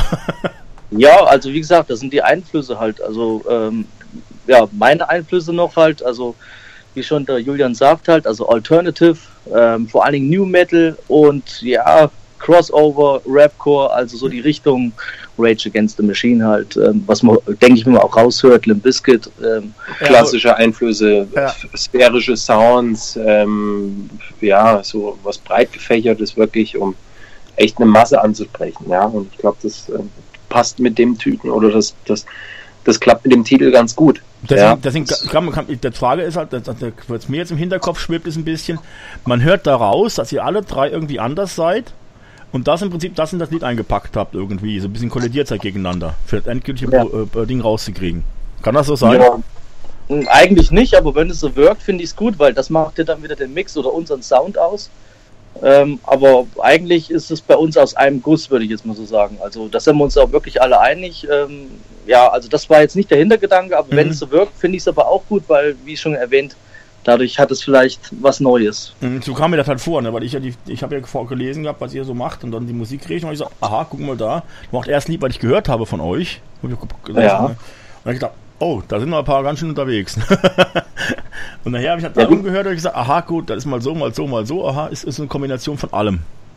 Ja, also wie gesagt, das sind die Einflüsse halt. Also, ja, meine Einflüsse noch halt, also wie schon der Julian sagt halt, also Alternative, vor allen Dingen New Metal und ja, Crossover, Rapcore, also so die Richtung Rage Against the Machine halt, was man, denke ich mir, auch raushört, Limp Bizkit. Klassische Einflüsse, sphärische Sounds, ja, so was breit gefächertes wirklich, um echt eine Masse anzusprechen, ja, und ich glaube, das passt mit dem Typen oder das klappt mit dem Titel ganz gut. Deswegen die Frage ist halt, was mir jetzt im Hinterkopf schwebt, ist ein bisschen, man hört daraus, dass ihr alle drei irgendwie anders seid und das im Prinzip das in das Lied eingepackt habt irgendwie, so ein bisschen kollidiert seid gegeneinander, für das endgültige Ding rauszukriegen. Kann das so sein? Ja. Eigentlich nicht, aber wenn es so wirkt, finde ich es gut, weil das macht ja dann wieder den Mix oder unseren Sound aus. Aber eigentlich ist es bei uns aus einem Guss, würde ich jetzt mal so sagen. Also da sind wir uns auch wirklich alle einig. Ja, also das war jetzt nicht der Hintergedanke, aber wenn es so wirkt, finde ich es aber auch gut, weil, wie schon erwähnt, dadurch hat es vielleicht was Neues. So kam mir das halt vor, ne? Weil ich habe ja vorgelesen gehabt, was ihr so macht und dann die Musik kriege und ich so, aha, guck mal da. Macht erst lieb, weil ich gehört habe von euch. Ja. Und ich dachte, oh, da sind noch ein paar ganz schön unterwegs. Und nachher habe ich halt darum gehört und gesagt, aha, gut, das ist mal so, mal so, mal so, aha, ist eine Kombination von allem.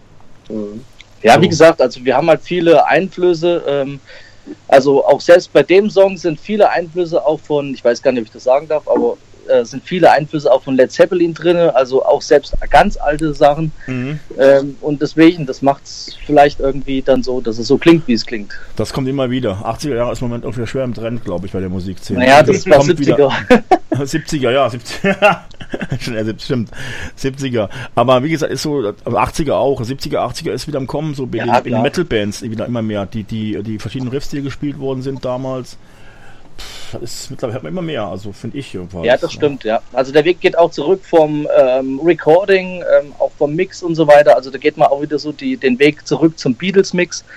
Ja, wie gesagt, also wir haben halt viele Einflüsse, also auch selbst bei dem Song sind viele Einflüsse auch von, ich weiß gar nicht, ob ich das sagen darf, aber sind viele Einflüsse auch von Led Zeppelin drin, also auch selbst ganz alte Sachen. Und deswegen, das macht es vielleicht irgendwie dann so, dass es so klingt, wie es klingt. Das kommt immer wieder. 80er Jahre ist im Moment auch wieder schwer im Trend, glaube ich, bei der Musikszene. Naja, das war 70er. 70er, ja, 70er. Stimmt, 70er. Aber wie gesagt, ist so, 80er auch, 70er, 80er ist wieder im Kommen, so bei den Metal-Bands wieder immer mehr, die verschiedenen Riffs, die gespielt worden sind damals. Das ist mittlerweile immer mehr, also finde ich jedenfalls. Ja, das stimmt, ja. Also der Weg geht auch zurück vom Recording, auch vom Mix und so weiter. Also da geht man auch wieder so den Weg zurück zum Beatles-Mix.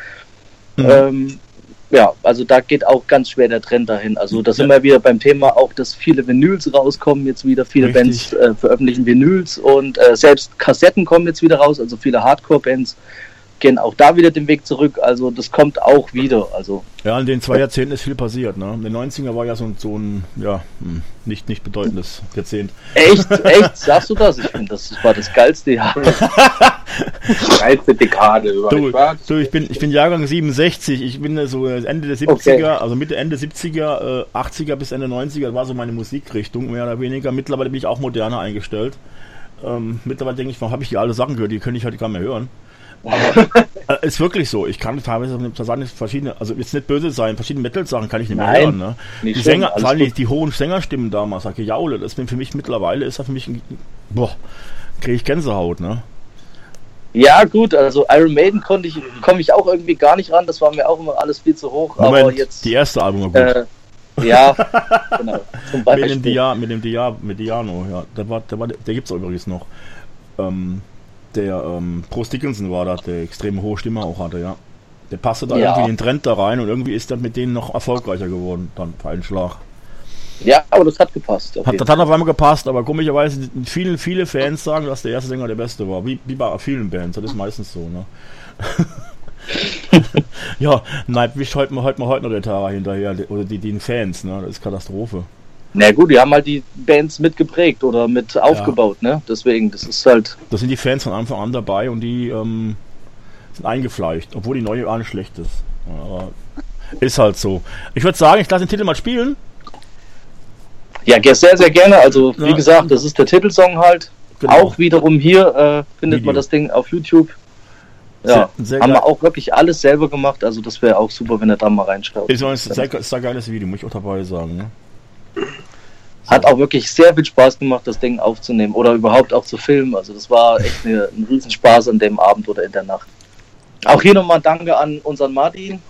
Ja, also da geht auch ganz schwer der Trend dahin. Also da sind wir wieder beim Thema auch, dass viele Vinyls rauskommen, jetzt wieder viele Bands veröffentlichen Vinyls und selbst Kassetten kommen jetzt wieder raus, also viele Hardcore-Bands gehen auch da wieder den Weg zurück, also das kommt auch wieder. Also ja, in den 2 Jahrzehnten ist viel passiert, ne? In den 90er war ja so ein ja, nicht bedeutendes Jahrzehnt. Echt? Sagst du das? Ich finde, das war das geilste Jahr. Geilste Dekade überhaupt. Du, ich bin Jahrgang 67, ich bin so Ende der 70er, also Mitte, Ende 70er, 80er bis Ende 90er war so meine Musikrichtung, mehr oder weniger. Mittlerweile bin ich auch moderner eingestellt. Mittlerweile denke ich, warum habe ich die alle Sachen gehört, die könnte ich heute gar nicht mehr hören. Aber ist wirklich so, ich kann teilweise verschiedene, also jetzt nicht böse sein, verschiedene Metal-Sachen kann ich nicht mehr hören. Ne? Die Sänger, vor allem die hohen Sängerstimmen damals, sag ich, Jaule, das bin für mich mittlerweile, ist das für mich, kriege ich Gänsehaut, ne? Ja gut, also Iron Maiden komme ich auch irgendwie gar nicht ran, das war mir auch immer alles viel zu hoch. Moment, aber jetzt die erste Album war gut. Ja, genau. Zum Beispiel. Mit Diano, ja, der gibt's auch übrigens noch. Der Bruce Dickinson war da, der extrem hohe Stimme auch hatte, ja. Der passte da irgendwie in den Trend da rein und irgendwie ist das mit denen noch erfolgreicher geworden, dann für einen Schlag. Ja, aber das hat gepasst. Das hat auf einmal gepasst, aber komischerweise viele Fans sagen, dass der erste Sänger der beste war, wie bei vielen Bands, das ist meistens so, ne? Ja, Nightwish heute noch der Tara hinterher, oder den Fans, ne? Das ist Katastrophe. Na gut, die haben halt die Bands mitgeprägt oder mit aufgebaut, ne? Deswegen, das ist halt... Das sind die Fans von Anfang an dabei und die sind eingefleischt, obwohl die neue auch nicht schlecht ist. Aber ist halt so. Ich würde sagen, ich lasse den Titel mal spielen. Ja, sehr, sehr gerne. Also, wie gesagt, das ist der Titelsong halt. Genau. Auch wiederum hier findet man das Ding auf YouTube. Ja, sehr haben wir auch wirklich alles selber gemacht. Also, das wäre auch super, wenn ihr da mal reinschaut. Ist ein geiles Video, muss ich auch dabei sagen, ne? Hat auch wirklich sehr viel Spaß gemacht, das Ding aufzunehmen oder überhaupt auch zu filmen. Also das war echt ein Riesenspaß an dem Abend oder in der Nacht. Auch hier nochmal Danke an unseren Martin,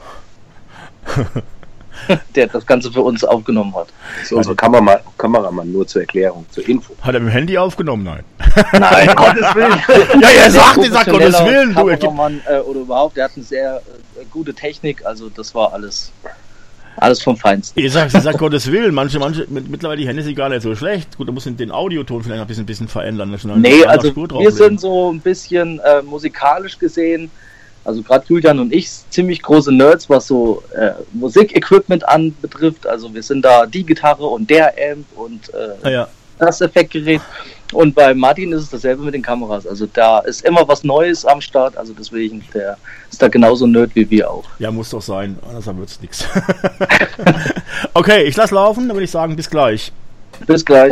der das Ganze für uns aufgenommen hat. Das ist unser Kameramann, nur zur Erklärung, zur Info. Hat er mit dem Handy aufgenommen? Nein. Nein, Gottes Willen. Ja, er sagt Gottes Willen. Du, Kameramann, oder überhaupt, der hat eine sehr gute Technik, also das war alles vom Feinsten. Ihr sagt Gottes Willen, manche, mittlerweile die Hände sind gar nicht so schlecht. Gut, da muss den Audioton vielleicht ein bisschen verändern. Nee, also wir sind so ein bisschen musikalisch gesehen, also gerade Julian und ich, ziemlich große Nerds, was so Musikequipment anbetrifft. Also wir sind da die Gitarre und der Amp und das Effektgerät. Und bei Martin ist es dasselbe mit den Kameras. Also da ist immer was Neues am Start. Also deswegen, der ist da genauso nerd wie wir auch. Ja, muss doch sein. Anders wird's nichts. Okay, ich lasse laufen. Dann würde ich sagen, bis gleich. Bis gleich.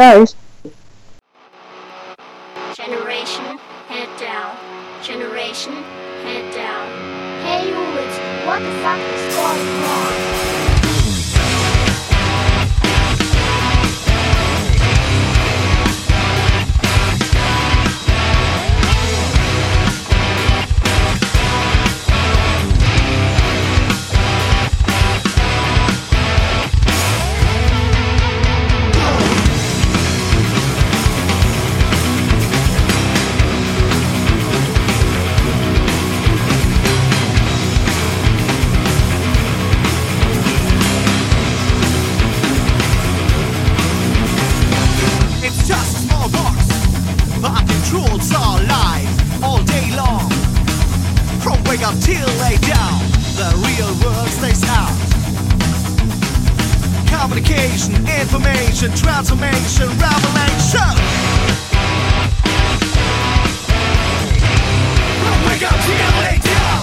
Generation, head down. Generation, head down. Hey Ulrich, what the fuck is going on? Till lay down, the real world stays out. Communication, information, transformation, revelation. Wake up till lay down.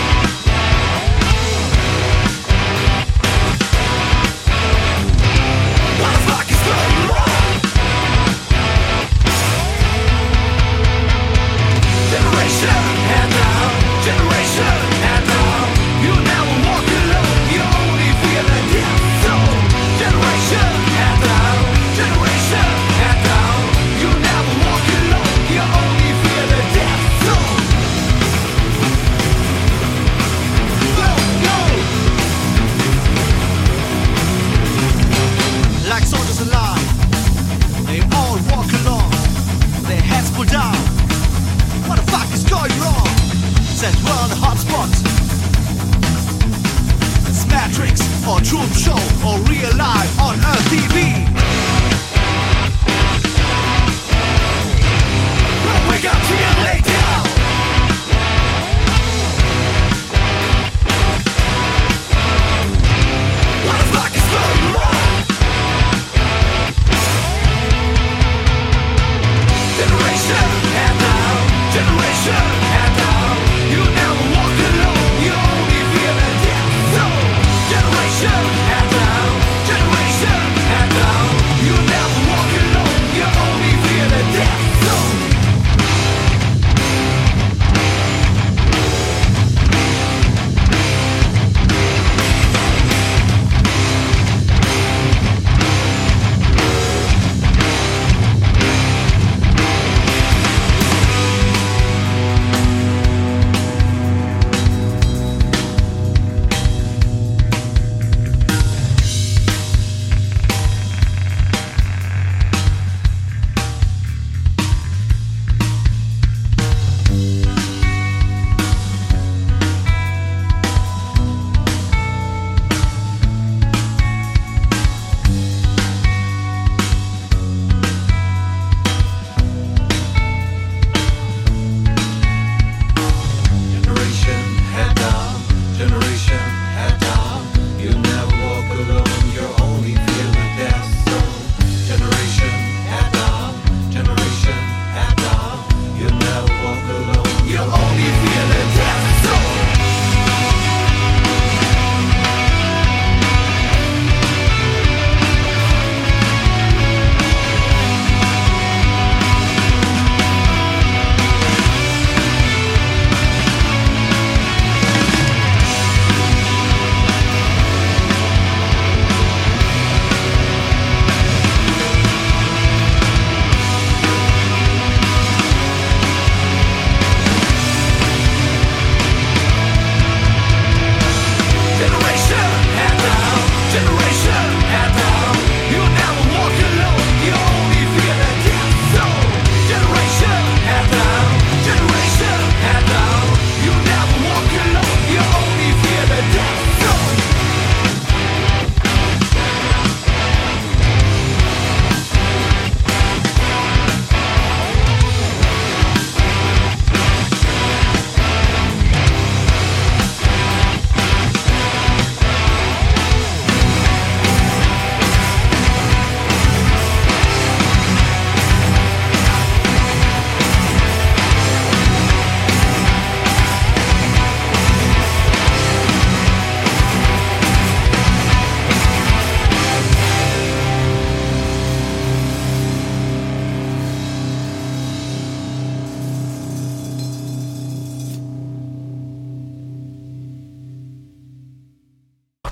What the fuck is going on? Generation, head down. Generation, and now you never walk alone. You only feel the death zone. Generation, and now generation, and now you never walk alone. You only feel the death zone. Go, go. Like soldiers in line, they all walk along. Their heads pulled down. What the fuck is going wrong? Said we're on the hot spot. It's Matrix or Truth Show or real life on Earth TV. Wake up till you lay down. What the fuck is going on? Generation and now, generation and now. You never walk alone, you only feel the death zone. Generation and now, generation and now.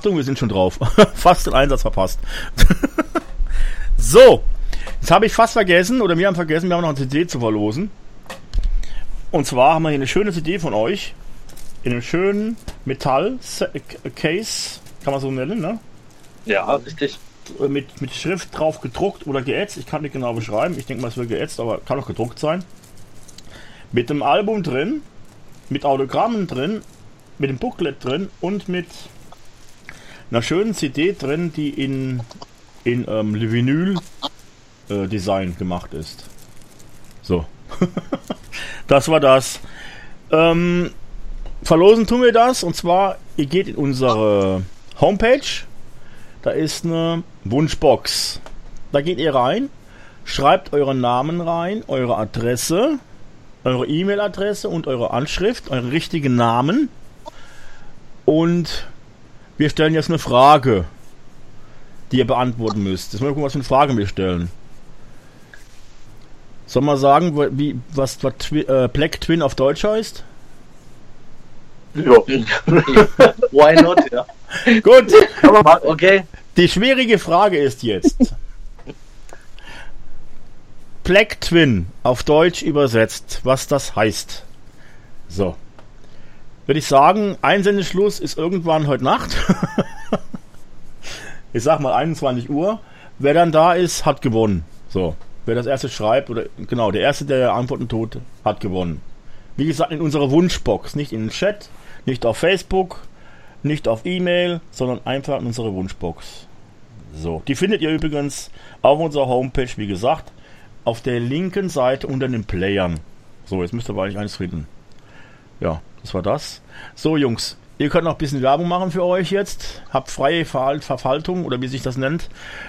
Achtung, wir sind schon drauf. Fast den Einsatz verpasst. So, jetzt habe ich fast vergessen, oder wir haben vergessen, wir haben noch eine CD zu verlosen. Und zwar haben wir hier eine schöne CD von euch. In einem schönen Metall-Case, kann man so nennen, ne? Ja, richtig. Mit Schrift drauf gedruckt oder geätzt. Ich kann nicht genau beschreiben. Ich denke mal, es wird geätzt, aber kann auch gedruckt sein. Mit dem Album drin, mit Autogrammen drin, mit dem Booklet drin und mit einer schönen CD drin, die in Vinyl-Design gemacht ist. So. Das war das. Verlosen tun wir das, und zwar, ihr geht in unsere Homepage. Da ist eine Wunschbox. Da geht ihr rein, schreibt euren Namen rein, eure Adresse, eure E-Mail-Adresse und eure Anschrift, eure richtigen Namen. Und wir stellen jetzt eine Frage, die ihr beantworten müsst. Jetzt mal gucken, was für eine Frage wir stellen. Soll man sagen, was Black Twin auf Deutsch heißt? Ja. Why not, ja. Gut. Okay. Die schwierige Frage ist jetzt: Black Twin auf Deutsch übersetzt, was das heißt. So. Würde ich sagen, Einsendeschluss ist irgendwann heute Nacht. Ich sag mal 21 Uhr. Wer dann da ist, hat gewonnen. So. Wer das erste schreibt, oder genau, der erste, der Antworten tut, hat gewonnen. Wie gesagt, in unserer Wunschbox, nicht in den Chat, nicht auf Facebook, nicht auf E-Mail, sondern einfach in unsere Wunschbox. So, die findet ihr übrigens auf unserer Homepage, wie gesagt, auf der linken Seite unter den Playern. So, jetzt müsst ihr aber eigentlich eines finden. Ja, das war das. So, Jungs, ihr könnt noch ein bisschen Werbung machen für euch jetzt. Habt freie Verwaltung, oder wie sich das nennt.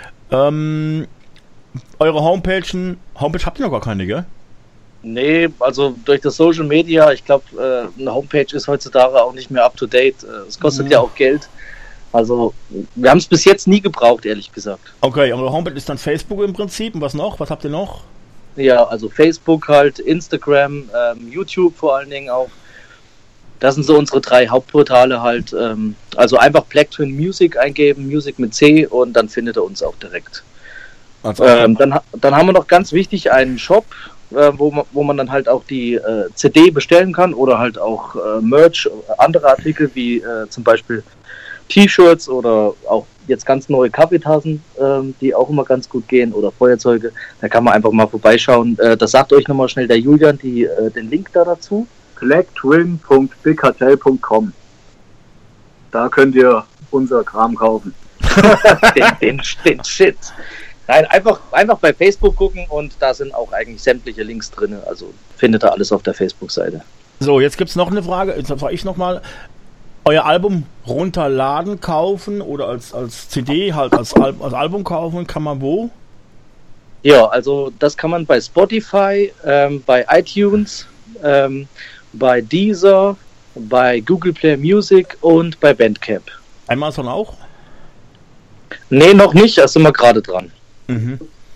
Eure Homepage habt ihr noch gar keine, gell? Nee, also durch das Social Media, ich glaube, eine Homepage ist heutzutage auch nicht mehr up to date. Es kostet ja auch Geld. Also, wir haben es bis jetzt nie gebraucht, ehrlich gesagt. Okay, eure Homepage ist dann Facebook im Prinzip. Und was noch? Was habt ihr noch? Ja, also Facebook halt, Instagram, YouTube vor allen Dingen auch. Das sind so unsere 3 Hauptportale halt. Also einfach Black Twin Music eingeben, Music mit C, und dann findet ihr uns auch direkt. Also, Dann haben wir noch ganz wichtig einen Shop, wo man dann halt auch die CD bestellen kann oder halt auch Merch, andere Artikel wie zum Beispiel T-Shirts oder auch jetzt ganz neue Kaffeetassen, die auch immer ganz gut gehen, oder Feuerzeuge. Da kann man einfach mal vorbeischauen. Das sagt euch nochmal schnell der Julian, den Link da dazu. blacktwin.bigcartel.com. Da könnt ihr unser Kram kaufen. den Shit. Nein, einfach bei Facebook gucken, und da sind auch eigentlich sämtliche Links drin. Also findet ihr alles auf der Facebook-Seite. So, jetzt gibt es noch eine Frage. Jetzt frage ich nochmal. Euer Album runterladen, kaufen oder als CD halt als Album kaufen, kann man wo? Ja, also das kann man bei Spotify, bei iTunes, bei Deezer, bei Google Play Music und bei Bandcamp. Amazon auch? Nee, noch nicht, da sind wir gerade dran. Mhm.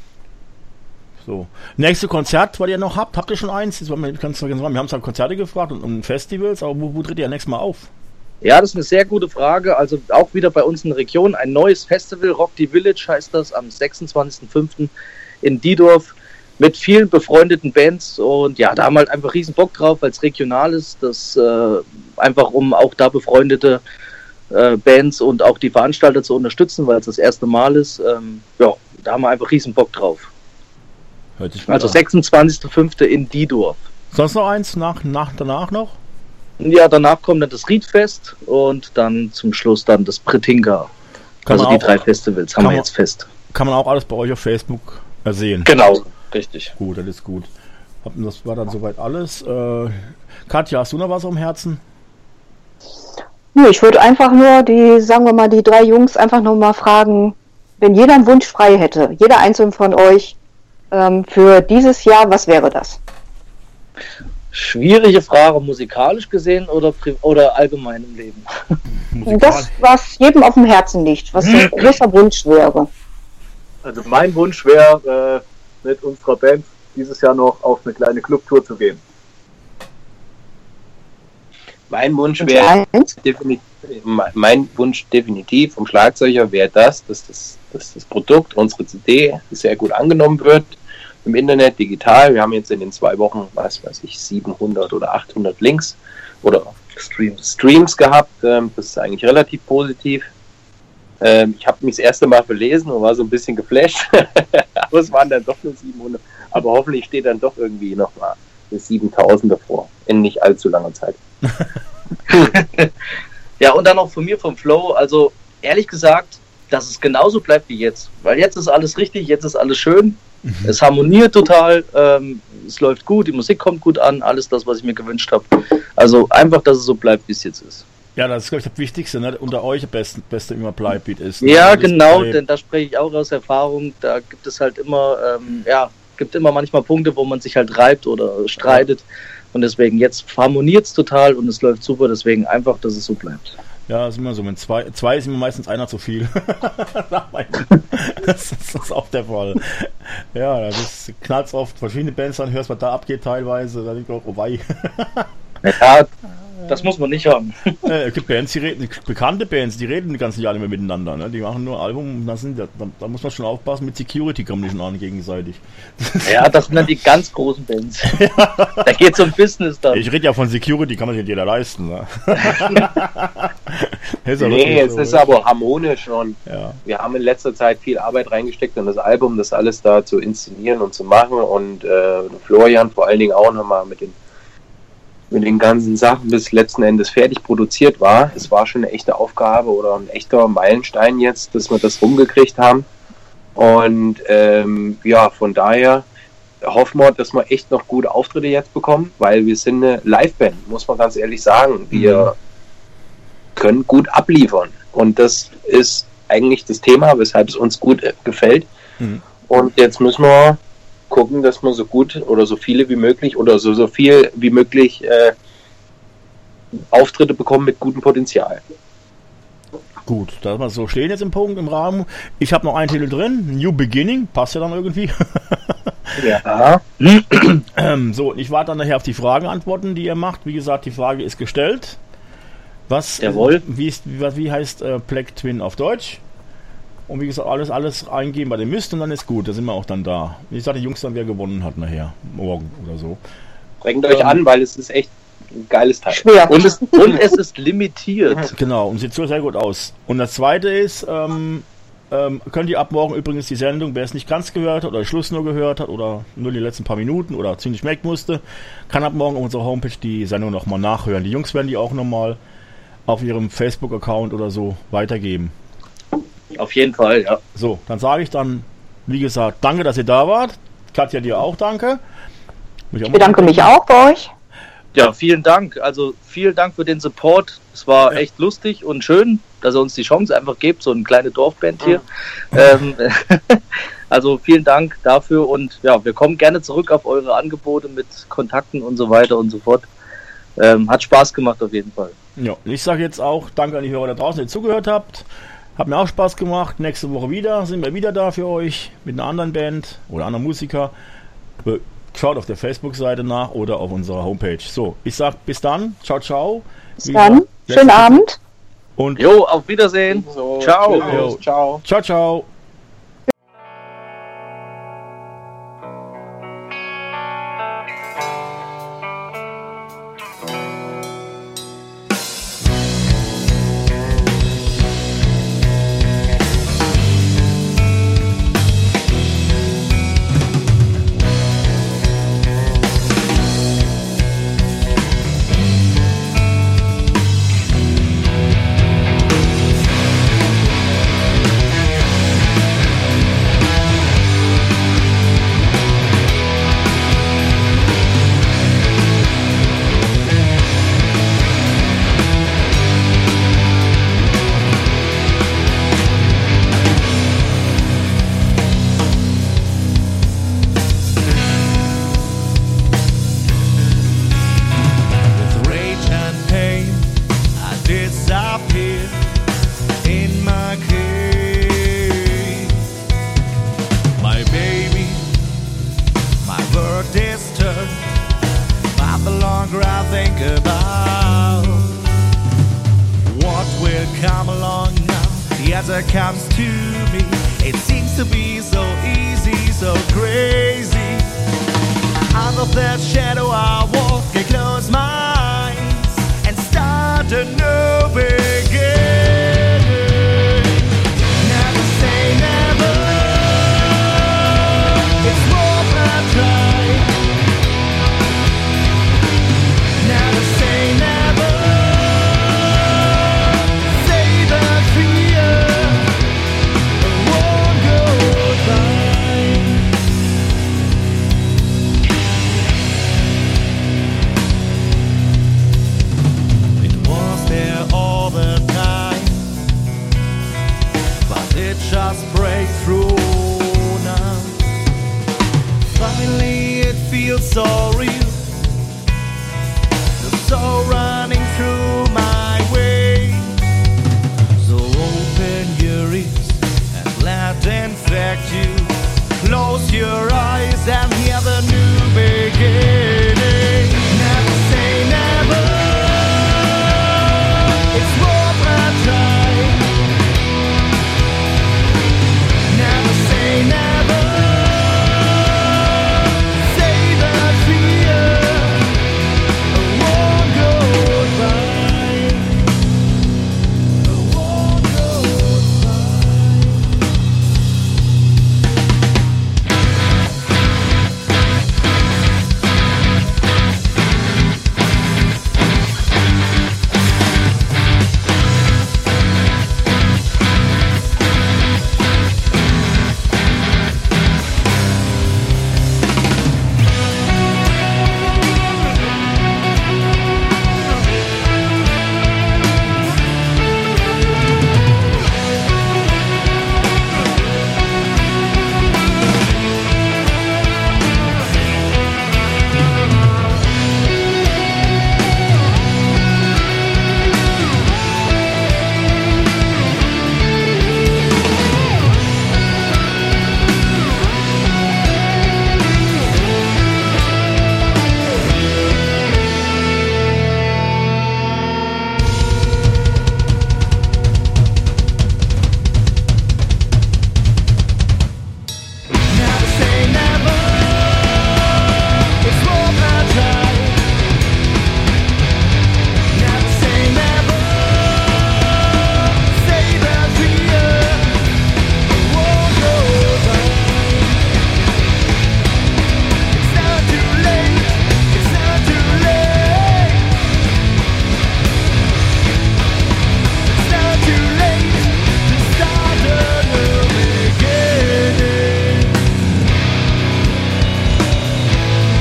So. Nächste Konzert, was ihr noch habt ihr schon eins? Wir haben es halt Konzerte gefragt und Festivals, aber wo tritt ihr nächstes Mal auf? Ja, das ist eine sehr gute Frage. Also auch wieder bei uns in der Region ein neues Festival, Rock the Village heißt das, am 26.05. in Diedorf mit vielen befreundeten Bands, und ja, da haben wir halt einfach riesen Bock drauf, weil es regional ist, das einfach um auch da befreundete Bands und auch die Veranstalter zu unterstützen, weil es das erste Mal ist. Ja, da haben wir einfach riesen Bock drauf. Hört sich Also 26.05. in Diedorf. Sonst noch eins danach noch? Ja, danach kommt dann das Riedfest und dann zum Schluss dann das Pretinga. Also die 3 Festivals haben wir jetzt fest. Kann man auch alles bei euch auf Facebook sehen? Genau, richtig. Gut, das ist gut. Das war dann soweit alles. Katja, hast du noch was am Herzen? Nö, ich würde einfach nur die 3 Jungs einfach nur mal fragen, wenn jeder einen Wunsch frei hätte, jeder einzelne von euch, für dieses Jahr, was wäre das? Schwierige Frage, musikalisch gesehen oder allgemein im Leben? Das, was jedem auf dem Herzen liegt, was ein großer Wunsch wäre. Also mein Wunsch wäre, mit unserer Band dieses Jahr noch auf eine kleine Clubtour zu gehen. Mein Wunsch wäre mein Wunsch definitiv vom Schlagzeuger wäre dass das Produkt, unsere CD, sehr gut angenommen wird im Internet, digital. Wir haben jetzt in den 2 Wochen, 700 oder 800 Links oder Streams gehabt. Das ist eigentlich relativ positiv. Ich habe mich das erste Mal verlesen und war so ein bisschen geflasht. Aber es waren dann doch nur 700. Aber hoffentlich steht dann doch irgendwie nochmal eine 7000 davor in nicht allzu langer Zeit. Ja, und dann auch von mir vom Flow, also ehrlich gesagt, dass es genauso bleibt wie jetzt. Weil jetzt ist alles richtig, jetzt ist alles schön, es harmoniert total, es läuft gut, die Musik kommt gut an, alles das, was ich mir gewünscht habe. Also einfach, dass es so bleibt, wie es jetzt ist. Ja, das ist, glaube ich, das Wichtigste, ne? Unter euch beste immer bleibt, wie es ist. Ja, das genau, denn da spreche ich auch aus Erfahrung, da gibt es halt immer, gibt immer manchmal Punkte, wo man sich halt reibt oder streitet. Und deswegen, jetzt harmoniert es total und es läuft super, deswegen einfach, dass es so bleibt. Ja, ist immer so, wenn zwei ist immer meistens einer zu viel. Das ist auch der Fall. Ja, das knallt oft verschiedene Bands an, hörst, was da abgeht teilweise, da denke ich auch, oh wei. Ja, das muss man nicht haben. Es gibt Bands, bekannte Bands, die reden die ganzen Jahre nicht mehr miteinander, ne? Die machen nur Album, da muss man schon aufpassen, mit Security kommen die schon an gegenseitig. Ja, das sind dann die ganz großen Bands. Da geht es um Business dann. Ich rede ja von Security, kann man sich nicht jeder leisten. Ne? Ist aber harmonisch und ja. Wir haben in letzter Zeit viel Arbeit reingesteckt in das Album, das alles da zu inszenieren und zu machen und Florian vor allen Dingen auch nochmal mit den ganzen Sachen bis letzten Endes fertig produziert war. Es war schon eine echte Aufgabe oder ein echter Meilenstein jetzt, dass wir das rumgekriegt haben. Und von daher hoffen wir, dass wir echt noch gute Auftritte jetzt bekommen, weil wir sind eine Liveband, muss man ganz ehrlich sagen. Wir können gut abliefern. Und das ist eigentlich das Thema, weshalb es uns gut gefällt. Und jetzt müssen wir gucken, dass man so gut oder so viele wie möglich oder so viel wie möglich Auftritte bekommen mit gutem Potenzial. Gut, da wir so stehen jetzt im Punkt im Rahmen. Ich habe noch einen Titel drin, New Beginning, passt ja dann irgendwie. Ja. So, ich warte dann nachher auf die Fragen-Antworten, die ihr macht. Wie gesagt, die Frage ist gestellt. Jawohl. Wie heißt Black Twin auf Deutsch? Und wie gesagt, alles eingeben bei dem Mist und dann ist gut, da sind wir auch dann da. Wie gesagt, die Jungs dann, wer gewonnen hat nachher, morgen oder so. Bringt euch an, weil es ist echt ein geiles Teil. Schwer. Und es ist limitiert. Genau, und sieht so sehr gut aus. Und das zweite ist, könnt ihr ab morgen übrigens die Sendung, wer es nicht ganz gehört hat oder Schluss nur gehört hat oder nur die letzten paar Minuten oder ziemlich weg musste, kann ab morgen auf unserer Homepage die Sendung nochmal nachhören. Die Jungs werden die auch nochmal auf ihrem Facebook-Account oder so weitergeben. Auf jeden Fall, ja. So, dann sage ich dann, wie gesagt, danke, dass ihr da wart. Katja, dir auch danke. Ich bedanke mich auch bei euch. Ja, vielen Dank. Also vielen Dank für den Support. Es war echt lustig und schön, dass ihr uns die Chance einfach gebt, so eine kleine Dorfband hier. Also vielen Dank dafür und ja, wir kommen gerne zurück auf eure Angebote mit Kontakten und so weiter und so fort. Hat Spaß gemacht auf jeden Fall. Ja, ich sage jetzt auch danke an die Hörer da draußen, die zugehört habt. Hat mir auch Spaß gemacht. Nächste Woche sind wir wieder da für euch mit einer anderen Band oder anderen Musiker. Schaut auf der Facebook-Seite nach oder auf unserer Homepage. So, ich sag bis dann. Ciao, ciao. Bis dann. Schönen Abend. Und jo, auf Wiedersehen. So, ciao. Tschüss, ciao. Ciao, ciao. longer I think about what weather comes to me. It seems to be so easy, so crazy. Out of that shadow I walk and close my eyes and start to know